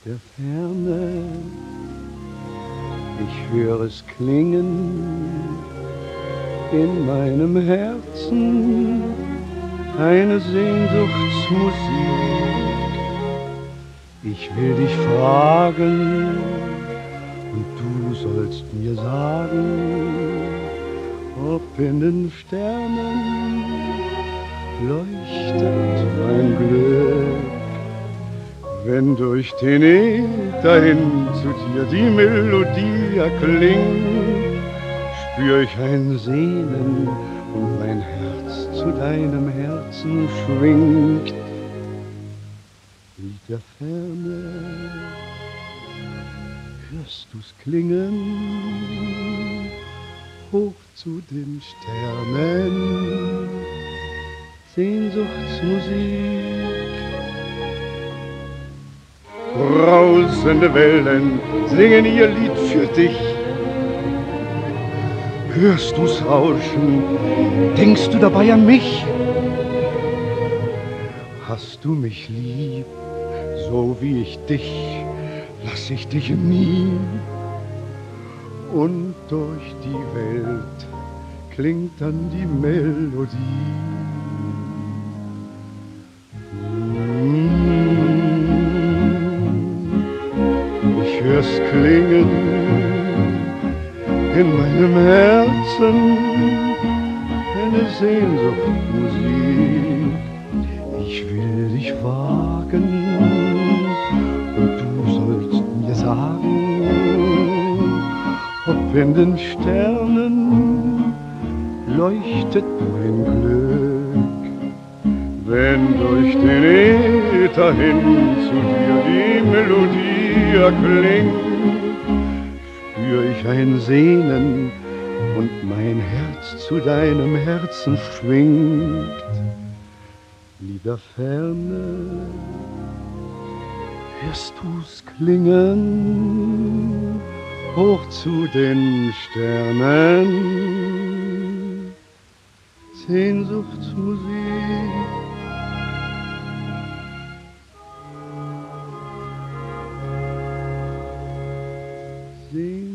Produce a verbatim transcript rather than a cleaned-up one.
der Ferne, ich höre es klingen in meinem Herzen, eine Sehnsuchtsmusik. Ich will dich fragen und du sollst mir sagen, ob in den Sternen leuchtet mein Glück. Wenn durch den Äther hin zu dir die Melodie erklingt, spür ich ein Sehnen und mein Herz zu deinem Herzen schwingt. Wie der Ferne hörst du's klingen, hoch zu den Sternen, Sehnsuchtsmusik. Brausende Wellen singen ihr Lied für dich. Hörst du's rauschen, denkst du dabei an mich? Hast du mich lieb, so wie ich dich, lass ich dich nie. Und durch die Welt klingt dann die Melodie. Ich hör's klingen in meinem Herzen, eine Sehnsuchtmusik. Ich will dich fragen und du sollst mir sagen, ob in den Sternen leuchtet mein Glück. Wenn durch den Äther hin zu dir die Melodie erklingt, spür ich ein Sehnen und mein Herz zu deinem Herzen schwingt. Lieber Ferne, hörst du's klingen, hoch zu den Sternen, Sehnsuchtsmusik. See